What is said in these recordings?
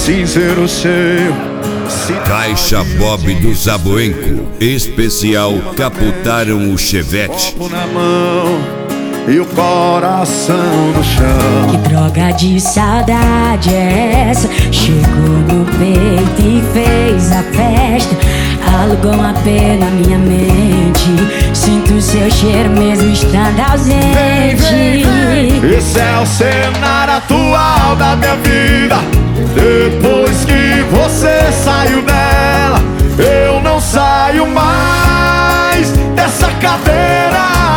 cinzeiro cheio. Caixa Bob do Zaboenco, especial caputaram o Chevette. Copo na mão e o coração no chão. Que droga de saudade é essa? Chegou no peito e fez a festa. Alugou uma pena na minha mente. Sinto seu cheiro mesmo estando ausente. Vem, vem, vem. Esse é o cenário atual da minha vida. Depois que você saiu dela, eu não saio mais dessa cadeira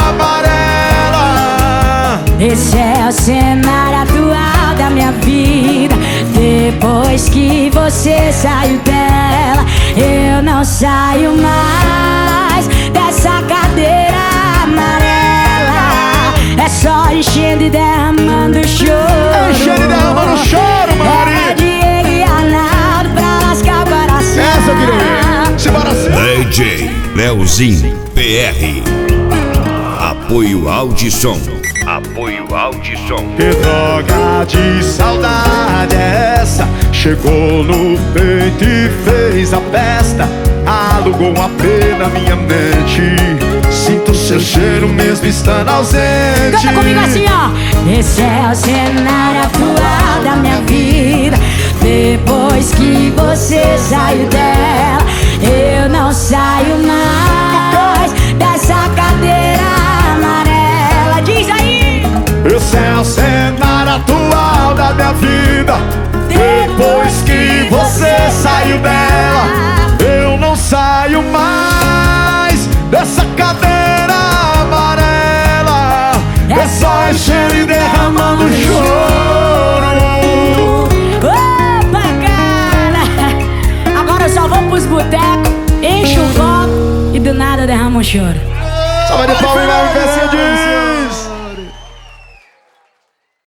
amarela. Esse é o cenário atual da minha vida. Depois que você saiu dela, eu não saio mais dessa cadeira amarela. É só enchendo e derramando choro. Enchendo e derramando choro, Maria. É Diego e Arnaldo pra lascar o coração. Essa eu queria. Simbora assim. DJ Leozinho PR. Apoio Audisson. Apoio Audisson. Que droga de saudade é essa? Chegou no peito e fez a festa. Alugou uma pena na minha mente. Sinto seu cheiro mesmo estando ausente. Canta comigo assim, ó. Esse é o cenário atual da minha vida. Depois que você saiu dela, eu não saio mais dessa cadeira amarela. Diz aí. Esse é o cenário atual da minha vida. Depois que você saiu dela, eu não saio mais dessa cadeira amarela. É só encher e derramando choro. Opa, cara! Agora eu só vou pros botecos, encho o copo e do nada derramo um choro. Salve de palmas, Pecinha.